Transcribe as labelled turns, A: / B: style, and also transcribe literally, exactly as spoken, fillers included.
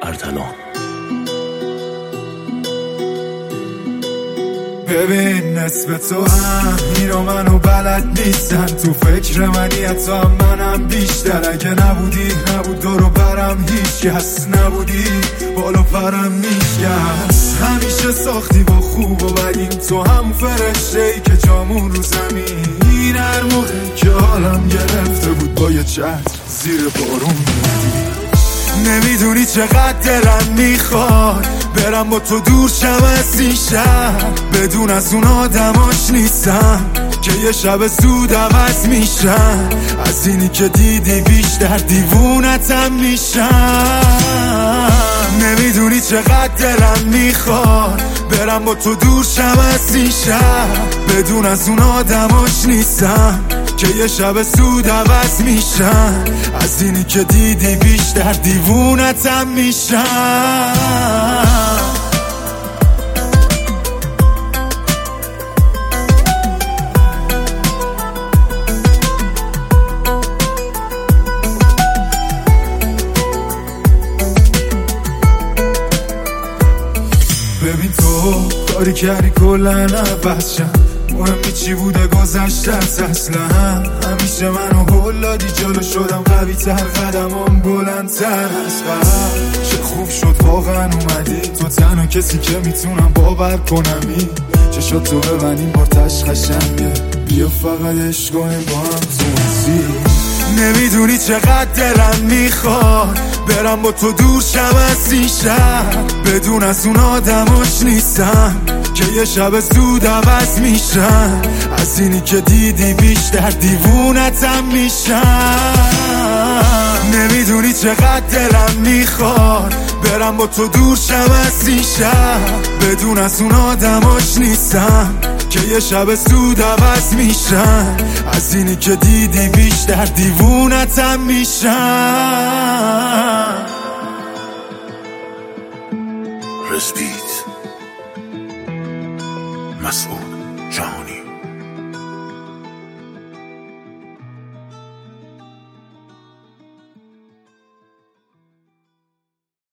A: اردلان.
B: ببین نصف تو هم این و منو بلد نیستن، تو فکر منی حتی هم منم بیشتر. اگه نبودی نبود دورو برم هیچ کس، نبودی بالا پرم میشکست. همیشه ساختی با خوب و بدیم، تو هم فرشته ای که جامون رو زمین. هر موقع که حالم گرفته بود با یه چتر زیر بارون میدی. نمیدونی چقدر دلم میخواد برم با تو دور شم از این شهر، بدون از اون آدماش نیستم که یه شب زود عوض میشن. از اینی که دیدی بیشتر دیوونتم میشم. نمیدونی چقدر دلم میخواد برم با تو دور شم از این شهر، بدون از اون آدماش نیستم که یه شب زود عوض میشن. از اینی که دیدی بیشتر دیوونتم میشم. ببین تو کاری کردی کلن عوض شم، مهمی چی بوده گذشتت اصلا. همیشه منو هل دادی جلو شدم قوی تر، قدمم بلندتر از قبل. چه خوب شد واقعا اومدی، تو تنها کسی که میتونم باور کنمی. چشات تو ببینیم بارتش قشنگه، بیا فقط عشق کنیم با هم تو مسیر. نمیدونی چقدر دلم میخواد برم با تو دور شم از این شهر، بدون از اون آدماش نیستم که یه شب زود عوض میشن. از اینی که دیدی بیشتر دیوونتم میشم. نمیدونی چقدر دلم میخواد برم با تو دور شم از این شهر، بدون از اون آدماش نیستم که یه شب زود عوض میشن. از اینی که دیدی بیشتر دیوونتم میشم.